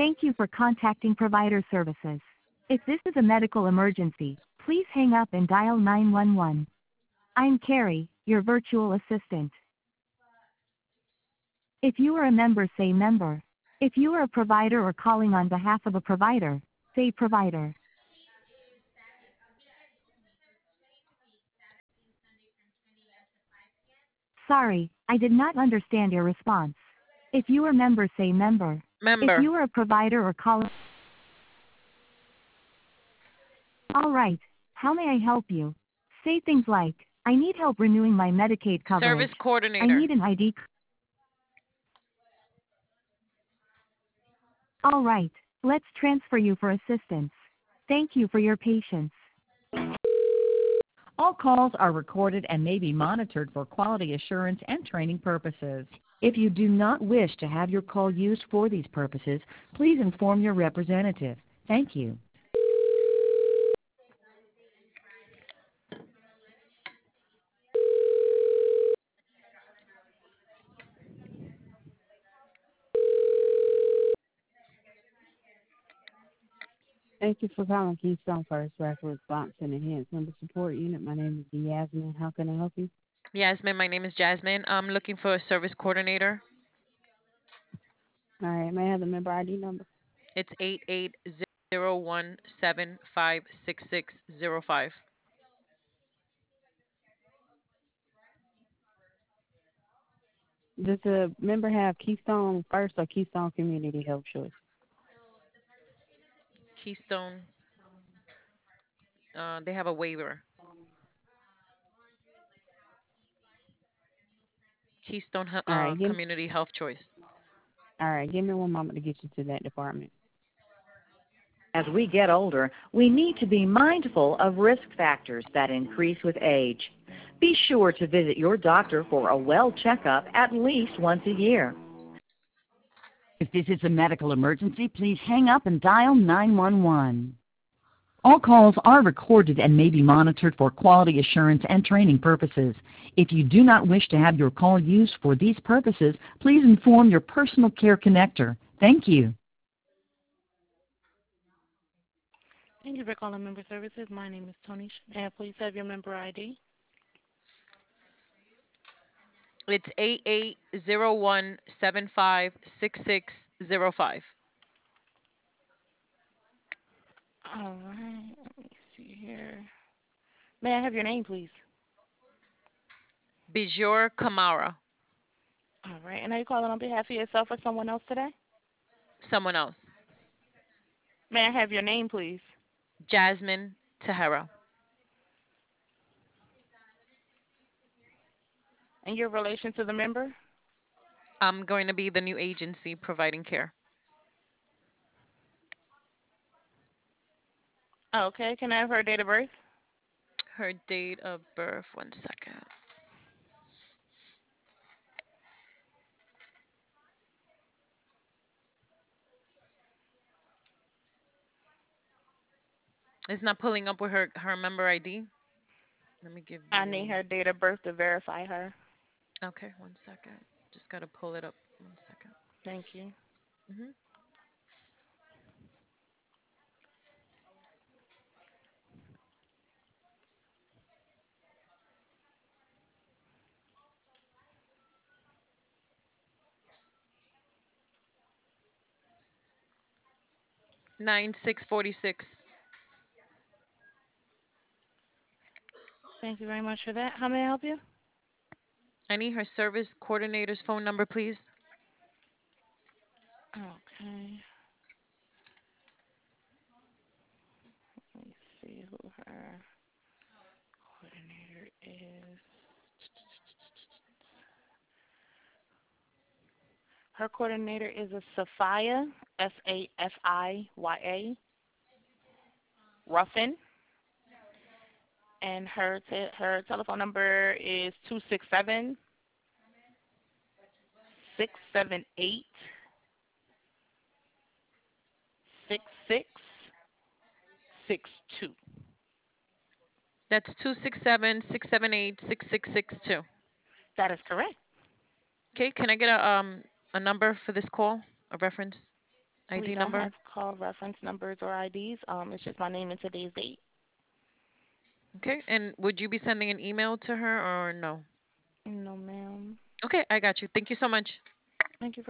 Thank you for contacting Provider Services. If this is a medical emergency, please hang up and dial 911. I'm Carrie, your virtual assistant. If you are a member, say member. If you are a provider or calling on behalf of a provider, say provider. Sorry, I did not understand your response. If you are member, say member. If Member. you are a provider or calling, all right. How may I help you? Say things like, I need help renewing my Medicaid coverage. Service I coordinator. need an ID. All right. Let's transfer you for assistance. Thank you for your patience. All calls are recorded and may be monitored for quality assurance and training purposes. If you do not wish to have your call used for these purposes, please inform your representative. Thank you. Thank you for calling Keystone First Rapid Response and Enhanced Member Support Unit. My name is Yasmin. How can I help you? Yasmin, my name is Jasmine. I'm looking for a service coordinator. All right. May I have the member ID number? It's 8801756605. Does the member have Keystone First or Keystone Community Health Choice? Keystone. They have a waiver. Keystone All right. Community Health Choice. All right. Give me one moment to get you to that department. As we get older, we need to be mindful of risk factors that increase with age. Be sure to visit your doctor for a well checkup at least once a year. If this is a medical emergency, please hang up and dial 911. All calls are recorded and may be monitored for quality assurance and training purposes. If you do not wish to have your call used for these purposes, please inform your personal care connector. Thank you. Thank you for calling Member Services. My name is Tony. May I please have your member ID? It's 8801756605. All right. Let me see here. May I have your name, please? Bijor Kamara. All right. And are you calling on behalf of yourself or someone else today? Someone else. May I have your name, please? Jasmine Tahara. And your relation to the member? I'm going to be the new agency providing care. Okay. Can I have her date of birth? Her date of birth, 1 second. It's not pulling up with her member ID. Let me give I need you. her date of birth to verify her. Okay, 1 second. Just got to pull it up. 1 second. Thank you. Hmm. 9646. Thank you very much for that. How may I help you? I need her service coordinator's phone number, please. Okay. Let me see who her coordinator is. Her coordinator is a Safiya, Safiya Ruffin, and her telephone number is 267-678-6662. That's 267-678-6662. That is correct. Okay, can I get a number for this call? A reference? ID We don't number? have call reference numbers or IDs. It's just my name and today's date. Okay. And would you be sending an email to her or no? No, ma'am. Okay, I got you. Thank you so much. Thank you for